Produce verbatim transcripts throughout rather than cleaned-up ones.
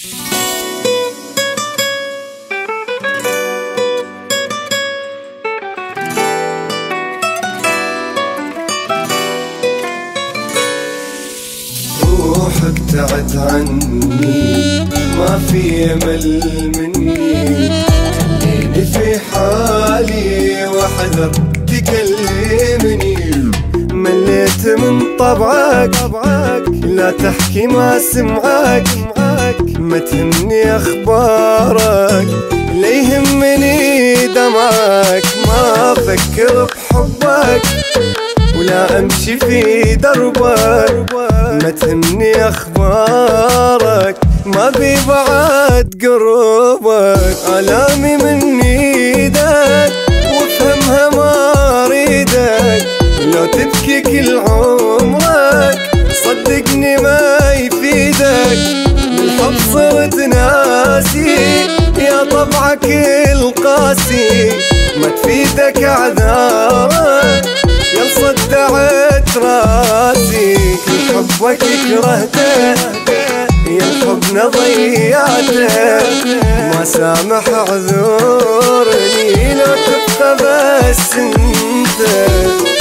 روح ابتعد عني، ما في امل مني، خليني في حالي واحذر تكلمني. مليت من طبعك، لا تحكي ما سمعك، ما تهمني اخبارك، لا يهمني دمعك. ما افكر بحبك ولا امشي في دربك، ما تهمني اخبارك، ما بي بعد قربك. الامي من ايدك وافهمها ما اريدك، لو تبكي كل عمرك صدقني ما يفيدك. بالحب صرت ناسي يا طبعك القاسي، ما تفيدك اعذارك يا صدعت راسي. كل حبك كرهته يا حبنا ضيعته، ما سامح اعذرني لو تبقى بس انت.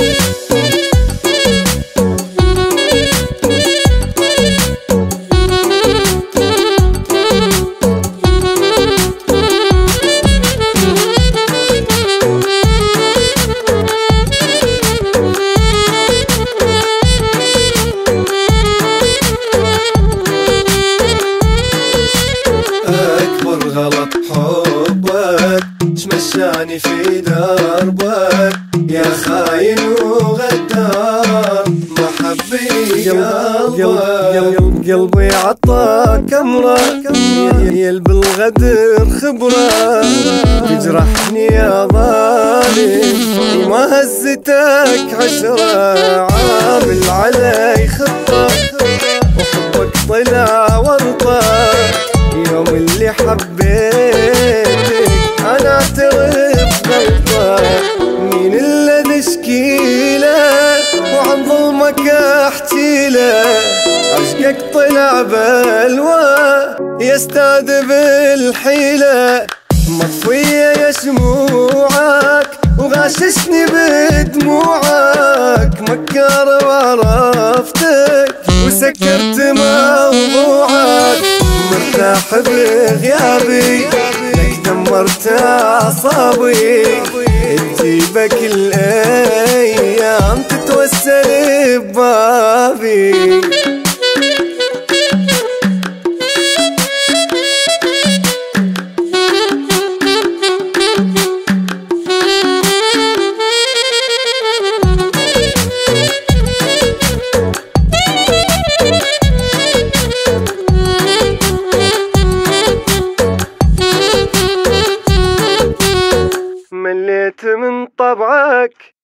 أكبر غلط حبك، شمشاني في دربك يا خاين وغدار. ما حبي قلبك، قلبي عطاك أمرك، يل بالغدر خبرة، تجرحني يا ظالم ما هزتك عشرة. عامل علي خطة وحبك طلع ورطة، يوم اللي حبيتك انا اعترف غلطة. مين الذي اشكيله وعن ظلمك احكي له، عشقك طلع بلوى يستاذ بالحيلة. مطفية يا شموعك وغاششني بدموعك، مكار وعرفتك وسكرت موضوعك. مرتاح بغيابي لك دمرت اعصابي، تجيبك الايام تتوسل ببابي. مليت من طبعك